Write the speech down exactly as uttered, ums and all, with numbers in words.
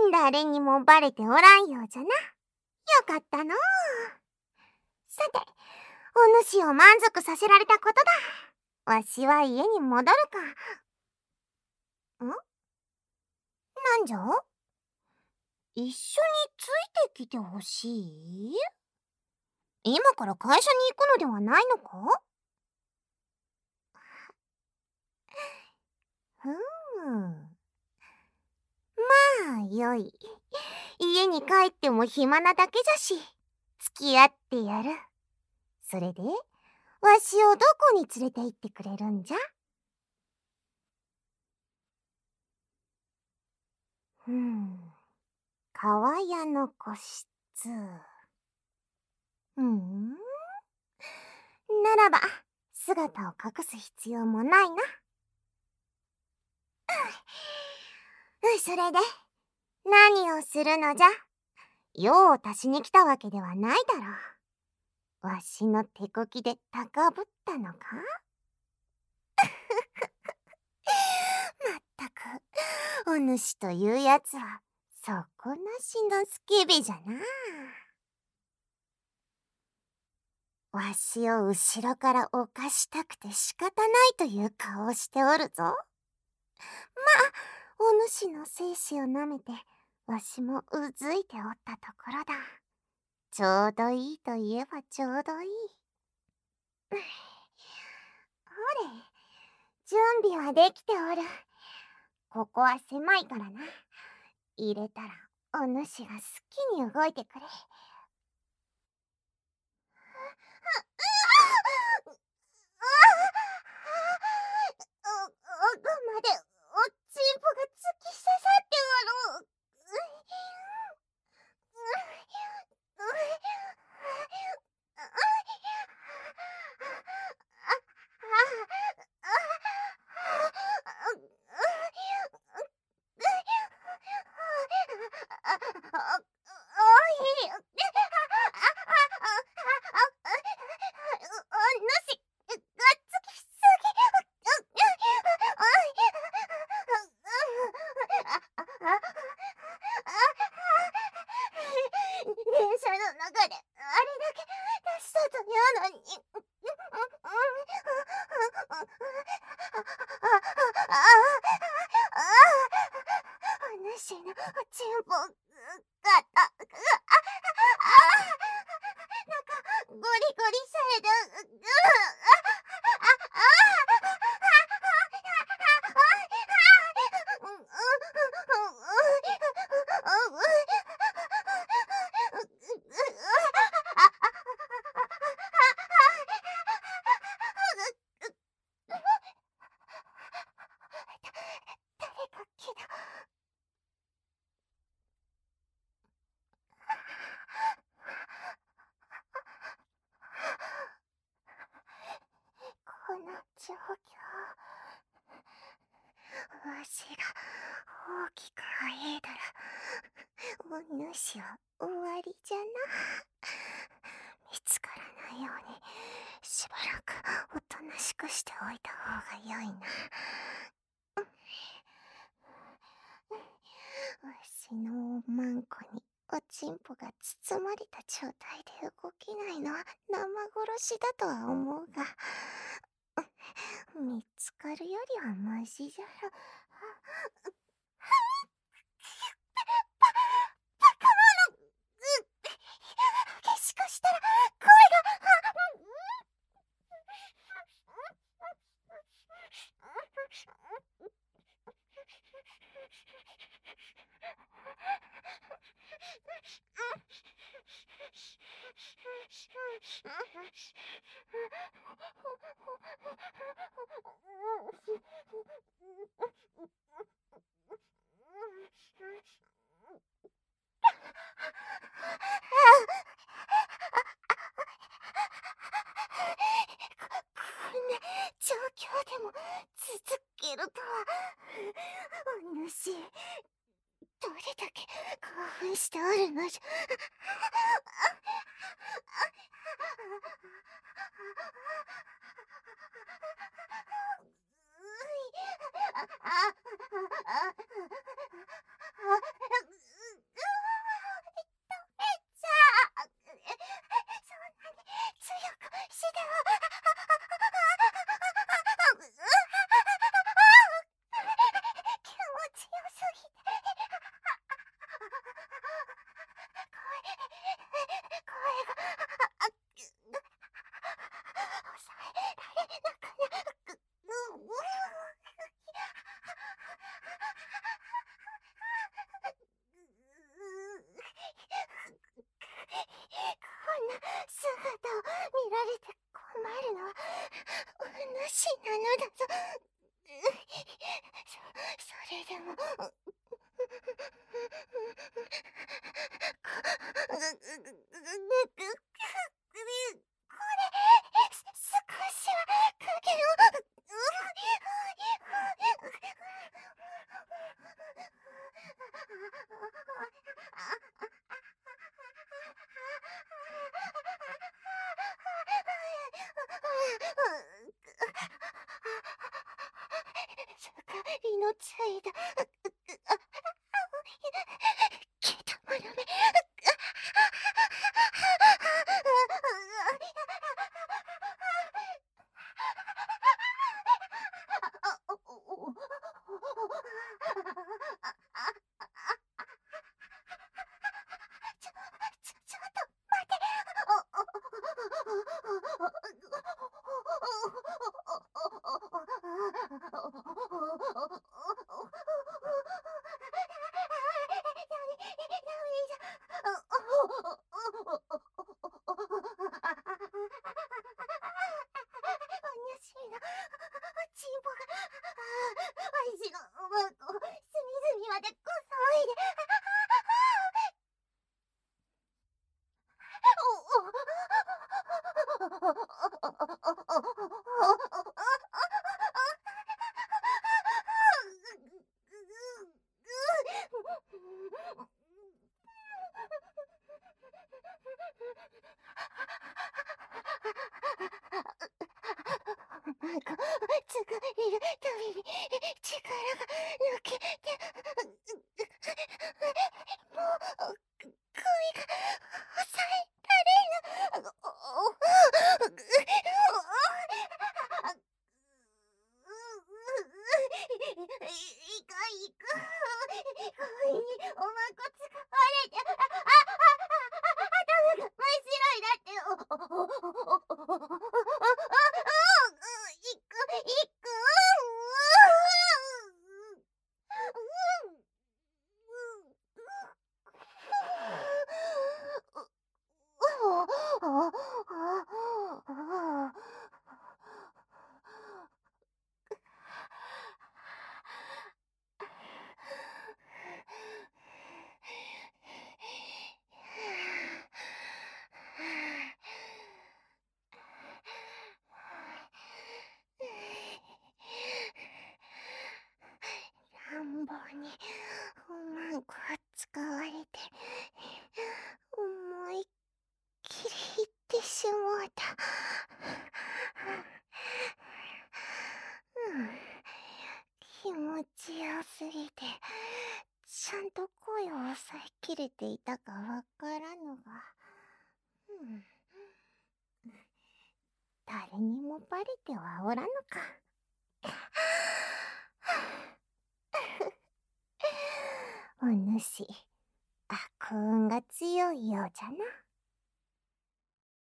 誰にもバレておらんようじゃな。よかったのう。さて、お主を満足させられたことだ。わしは家に戻るか。ん？なんじゃ？一緒についてきてほしい？今から会社に行くのではないのか？ふーん。まあ、よい。家に帰っても暇なだけじゃし、付き合ってやる。それで、わしをどこに連れて行ってくれるんじゃ？ふん。川屋の個室。うーん。ならば、姿を隠す必要もないな。うそれで、何をするのじゃ？用を足しに来たわけではないだろう。わしの手こきで高ぶったのか？まったく、お主というやつは、底なしのスケベじゃな。わしを後ろから犯したくて仕方ないという顔をしておるぞ。まあ、お主の精子をなめて、わしもうずいておったところだ。ちょうどいいと言えばちょうどいい。ほれ、準備はできておる。ここは狭いからな。入れたらお主が好きに動いてくれ。奥までおちんぽが突き刺さっておる。電車の中であれだけ出したというのに。お主のおちんぽがたなんかゴリゴリされる。この状況、わしが大きくあえいだら、お主は終わりじゃな。見つからないように、しばらくおとなしくしておいた方がよいな。わしのおまんこにおちんぽが包まれた状態で動けないのは生殺しだとは思うが、見つかるよりはマシじゃろ。バカ者！激しくしたら声が。こんな状況でも続けるとは。お主、どれだけ興奮しておるのじゃ。 主なのだぞ。そそれでもこれす少しは影を。光のついたけたものめ。ちょちょちょっと待て。お主のチンポがわしのうんこを隅々までこそいで。なんかつがいるたびに力が抜けて、もう声が抑えられぬ。いかいく。声におまこつが割れて、ああ頭が真っ白になって。いくいく。乱暴にうまく使われて思いっきりいってしもうた。うん、気持ちよすぎてちゃんと声を抑えきれていたかわからぬが、うん、誰にもバレてはおらぬか。お主、悪運が強いようじゃな。